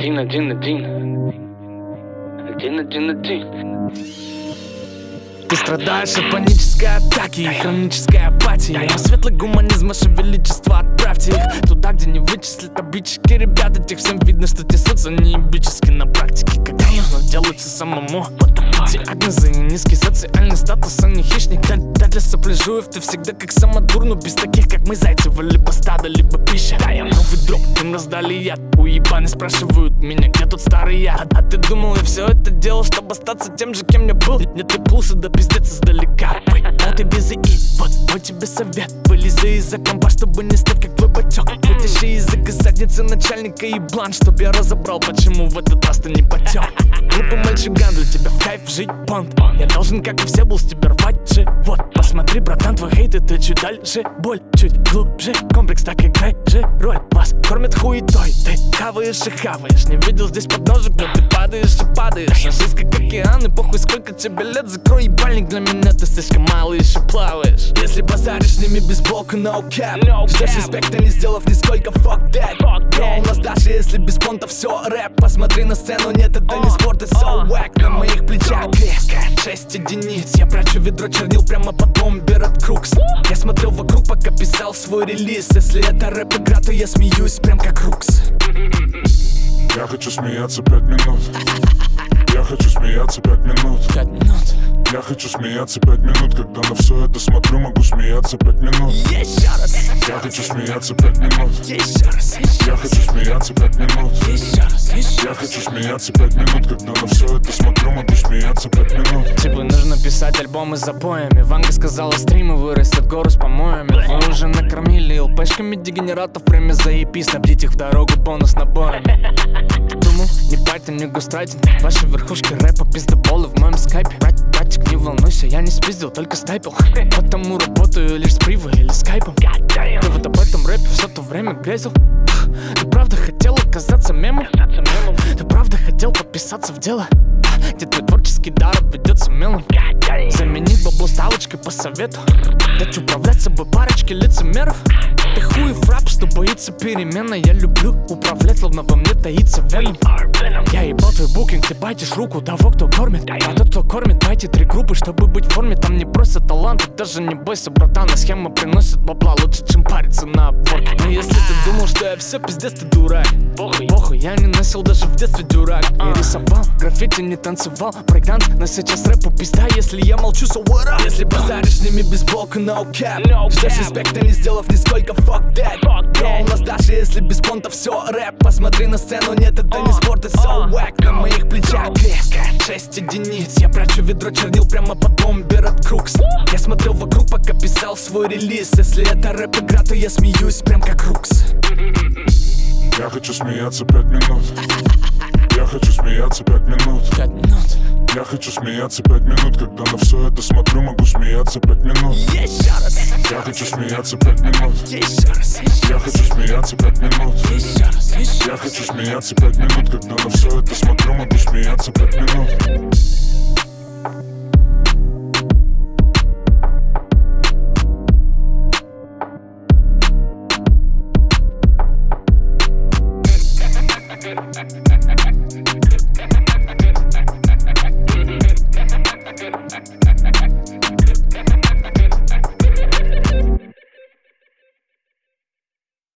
Ты страдаешь от панической атаки и хронической апатии. Но светлый гуманизм, ваше величество, отправьте их туда, где не вычислят обидчики. Ребята, тех всем видно, что тесутся неебически на практике. Когда нужно делаться самому. Диагнозы и низкий социальный статус, а не хищник. Да для сопляжуев ты всегда как самодур. Но без таких, как мы, Зайцева, либо стадо, либо пища. Новый дроп, им раздали яд. Уебаны спрашивают меня, где тут старый я. А ты думал, я все это делал, чтобы остаться тем же, кем я был? Нет, ты плылся да пиздец издалека. Вот и без ИИ, вот мой тебе совет. Вылезай из-за компа, чтобы не стать как твой батек. Вытащи язык из задницы начальника и блан, чтоб я разобрал, почему в этот раз ты не потек. Глупый мальчуган, для тебя в кайф жить понт. Я должен, как и все, был с тебя рвать живот. Посмотри, братан, твой хейт, это чуть дальше. Боль чуть глубже, комплекс, так играй же роль. Вас кормят хуетой, ты хаваешь и хаваешь. Не видел здесь подножек, но ты падаешь и падаешь. А жизнь как океан, и похуй сколько тебе лет. Закрой ебальник, для меня ты слишком мало еще плаваешь. Если базаришь с ними без блока, no cap. Ждешь респекта, не сделав нисколько, fuck that. Но у нас даже если без понта все рэп. Посмотри на сцену, нет, это не спорт, это so wack. На моих плечах крест, 6 единиц. Я прячу ведро чернил прямо под бомбер от Крукс. Я смотрел вокруг, пока писал свой релиз. Если это рэп-игра, то я смеюсь прям как Рукс. Я хочу смеяться 5 минут. Я хочу смеяться 5 минут. 5 минут. Я хочу смеяться 5 минут. Когда на все это смотрю, могу смеяться 5 минут. Еще раз. Я хочу смеяться 5 минут. Еще раз. Я хочу смеяться 5 минут. Еще раз. Я хочу смеяться 5 минут. Когда на все это смотрю, могу смеяться 5 минут. Типа нужно писать альбомы с запоями. Ванга сказала, стримы вырастут гору с помоями. Вы уже накормили ЛПшками дегенератов. Время заебись, снабдить их в дорогу бонус наборами. Думал, не Python, не густрайтинг. Ваши верхушки рэпа, пиздоболы в моем скайпе. Братик, не волнуйся, я не спиздил, только стайпил. Потому работаю лишь с привой или скайпом. Ты вот об этом рэпе все то время грезил. Ты правда хотел оказаться мемом? Ты правда хотел подписаться в дело? Где твой творческий дар обведется мелом? Заменить бабло ставочкой по совету. Дать управлять собой парочки лицемеров. Ты хуев рап, что боится перемены. Я люблю управлять, словно во мне таится веном. Я ебал твой букинг, ты байтишь руку того, кто кормит. А тот, кто кормит, байте 3 группы, чтобы быть в форме. Там не просят таланты, даже не бойся, братан. А схема приносит бабла лучше, чем париться на обворке. Но если ты думал, что я все, пиздец, ты дурак. Похуй, я не носил даже в детстве дюрак. Не рисовал, граффити не танцевал, брейкданс, но сейчас рэпу пизда, если я молчу, so what up? Если базаришь с ними без блока, no cap. Ждешь респекта, не сделав нисколько, fuck that. Но у нас даже если без понта все рэп. Посмотри на сцену, нет, это не спорт, это so wack. На моих плечах крест, 6 единиц. Я прячу ведро чернил прямо под бомбер от Крукс. Я смотрел вокруг, пока писал свой релиз. Если это рэп-игра, то я смеюсь прям как Рукс. Я хочу смеяться 5 минут. Я хочу смеяться 5 минут. 5 минут. Я хочу смеяться 5 минут. Когда на все это смотрю, могу смеяться 5 минут. Еще раз. Я хочу смеяться 5 минут. Еще раз. Я хочу смеяться 5 минут. Еще раз. Я хочу смеяться 5 минут. Когда на все это смотрю, могу смеяться 5 минут.